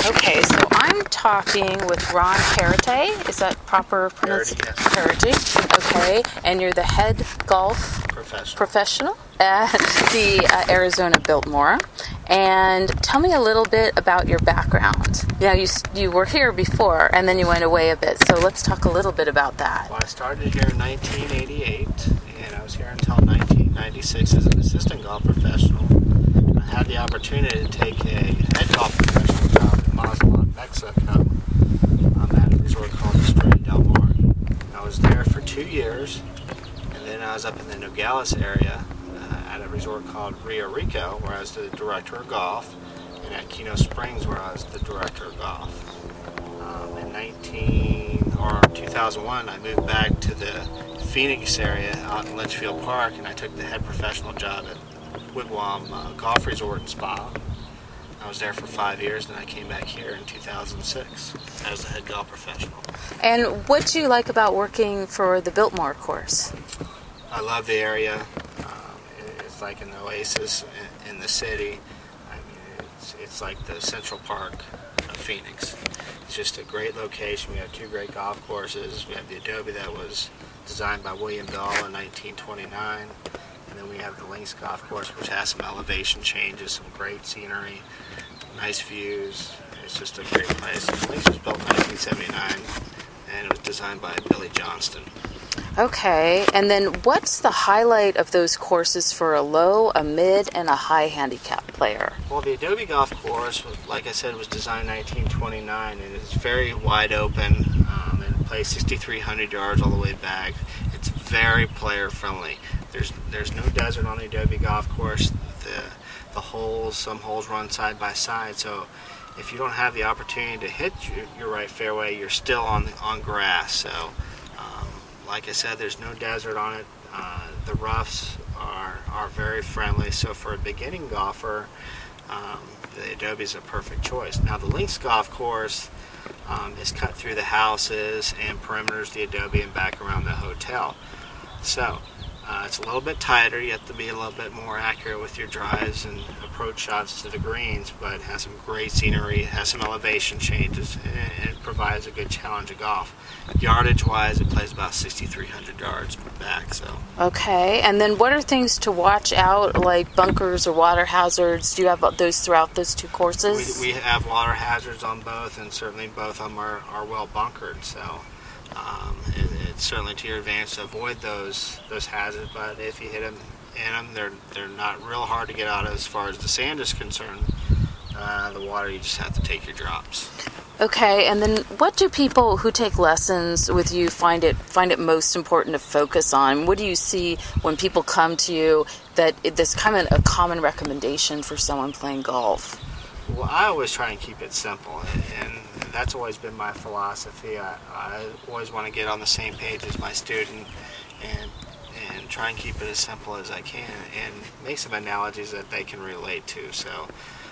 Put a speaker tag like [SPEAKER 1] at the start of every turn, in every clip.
[SPEAKER 1] Okay, so I'm talking with Ron Carity. Is that proper pronunciation? Carity. Okay, and you're the head golf professional at the Arizona Biltmore. And tell me a little bit about your background. You were here before, and then you went away a bit. So let's talk a little bit about that.
[SPEAKER 2] Well, I started here in 1988, and I was here until 1996 as an assistant golf professional. I had the opportunity to take a head golf professional job in Mazatlan, Mexico, at a resort called Estrella del Mar. I was there for 2 years, and then I was up in the Nogales area at a resort called Rio Rico, where I was the director of golf, and at Keno Springs, where I was the director of golf. In 2001, I moved back to the Phoenix area out in Litchfield Park, and I took the head professional job at Wigwam Golf Resort and Spa. I was there for 5 years, and I came back here in 2006 as the head golf professional.
[SPEAKER 1] And what do you like about working for the Biltmore course?
[SPEAKER 2] I love the area. It's like an oasis in the city. I mean, it's like the Central Park of Phoenix. It's just a great location. We have 2 great golf courses. We have the Adobe that was designed by William Dahl in 1929. And then we have the Links Golf Course, which has some elevation changes, some great scenery, nice views. It's just a great place. Links was built in 1979, and it was designed by Billy Johnston.
[SPEAKER 1] Okay, and then what's the highlight of those courses for a low, a mid, and a high handicap player?
[SPEAKER 2] Well, the Adobe Golf Course, like I said, was designed in 1929, and it's very wide open, and it plays 6,300 yards all the way back. It's very player-friendly. There's no desert on the Adobe Golf Course. The holes, some holes run side by side, so if you don't have the opportunity to hit your right fairway, you're still on grass. So, like I said, there's no desert on it. The roughs are very friendly, so for a beginning golfer, the Adobe is a perfect choice. Now, the Links Golf Course is cut through the houses and perimeters the Adobe and back around the hotel. So, it's a little bit tighter. You have to be a little bit more accurate with your drives and approach shots to the greens, but it has some great scenery, it has some elevation changes, and it provides a good challenge of golf. Yardage-wise, it plays about 6,300 yards back. So.
[SPEAKER 1] Okay, and then what are things to watch out, like bunkers or water hazards? Do you have those throughout those 2 courses?
[SPEAKER 2] We have water hazards on both, and certainly both of them are well bunkered, so it's certainly to your advantage to avoid those hazards, but if you hit them in them, they're not real hard to get out of as far as the sand is concerned. The water, you just have to take your drops.
[SPEAKER 1] Okay, and then what do people who take lessons with you find it most important to focus on? What do you see when people come to you that this kind of a common recommendation for someone playing golf?
[SPEAKER 2] Well, I always try and keep it simple, and that's always been my philosophy. I always want to get on the same page as my student and try and keep it as simple as I can and make some analogies that they can relate to. So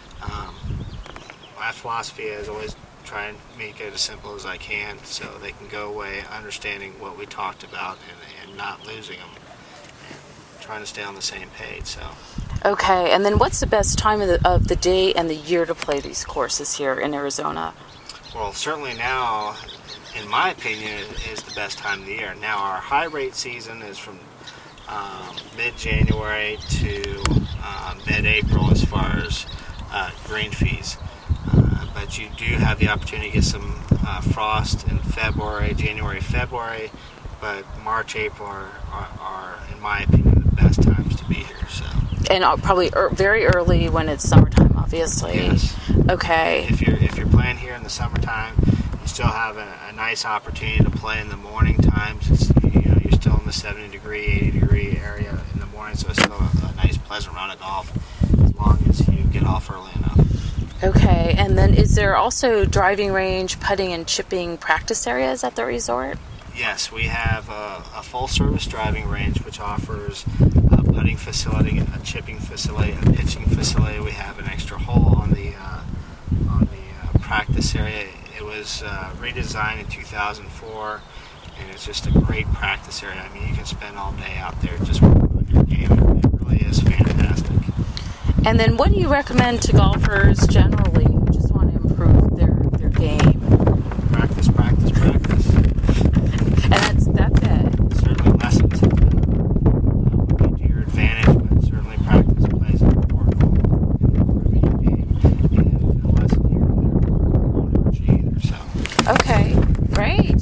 [SPEAKER 2] my philosophy is always try and make it as simple as I can so they can go away understanding what we talked about and not losing them and trying to stay on the same page. So.
[SPEAKER 1] Okay, and then what's the best time of the day and the year to play these courses here in Arizona?
[SPEAKER 2] Well, certainly now, in my opinion, is the best time of the year. Now, our high rate season is from mid-January to mid-April as far as green fees. But you do have the opportunity to get some frost in February, January, February, but March, April are, in my opinion, the best times to be here. So.
[SPEAKER 1] And probably very early when it's summertime, obviously.
[SPEAKER 2] Yes.
[SPEAKER 1] Okay.
[SPEAKER 2] If you're playing here in the summertime, you still have a nice opportunity to play in the morning times. You're still in the 70-degree, 80-degree area in the morning, so it's still a nice, pleasant round of golf as long as you get off early enough.
[SPEAKER 1] Okay, and then is there also driving range, putting and chipping practice areas at the resort?
[SPEAKER 2] Yes, we have a full-service driving range which offers a putting facility, a chipping facility, a pitching facility. We have an extra hole on the practice area. It was redesigned in 2004, and it's just a great practice area. I mean, you can spend all day out there just working on your game. It really is fantastic.
[SPEAKER 1] And then what do you recommend to golfers generally